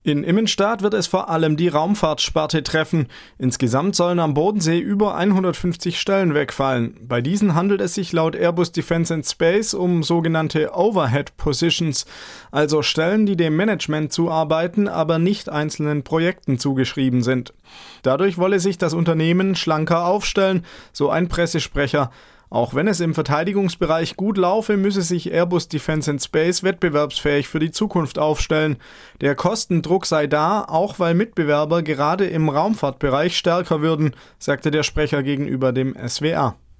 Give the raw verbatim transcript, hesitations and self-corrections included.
In Immenstadt wird es vor allem die Raumfahrtsparte treffen. Insgesamt sollen am Bodensee über hundertfünfzig Stellen wegfallen. Bei diesen handelt es sich laut Airbus Defence and Space um sogenannte Overhead Positions, also Stellen, die dem Management zuarbeiten, aber nicht einzelnen Projekten zugeschrieben sind. Dadurch wolle sich das Unternehmen schlanker aufstellen, so ein Pressesprecher. Auch wenn es im Verteidigungsbereich gut laufe, müsse sich Airbus Defence and Space wettbewerbsfähig für die Zukunft aufstellen. Der Kostendruck sei da, auch weil Mitbewerber gerade im Raumfahrtbereich stärker würden, sagte der Sprecher gegenüber dem S W R.